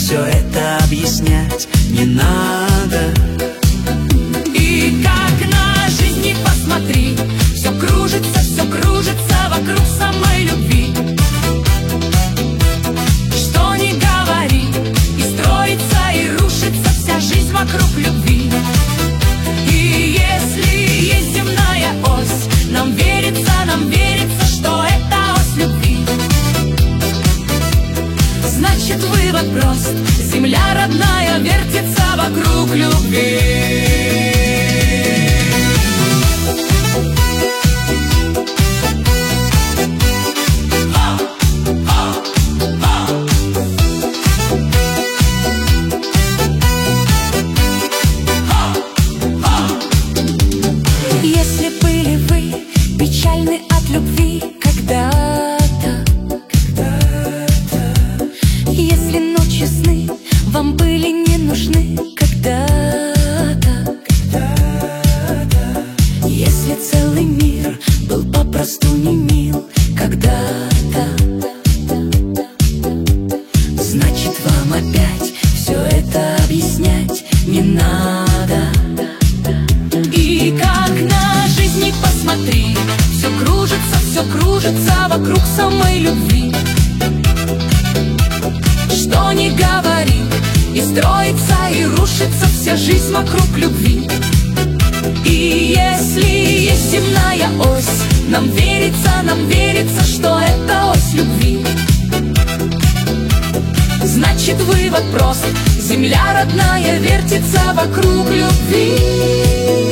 все это объяснять не надо. И как на жизнь не посмотри, все кружится вокруг самой любви. Что ни говори, и строится, и рушится вся жизнь вокруг любви. И если есть земная ось, нам верится, что это ось любви. Значит, вывод прост: земля родная вертится вокруг любви. Если были вы печальны от любви когда-то, если ночи сны вам были не нужны когда-то, если целый мир был попросту не мил когда-то, значит, вам опять все это объяснять не надо. И как на жизнь не посмотри, все кружится вокруг самой любви. Что ни говори, и строится, и рушится вся жизнь вокруг любви. И если есть земная ось, нам верится, что это ось любви. Значит, вывод прост: земля родная вертится вокруг любви.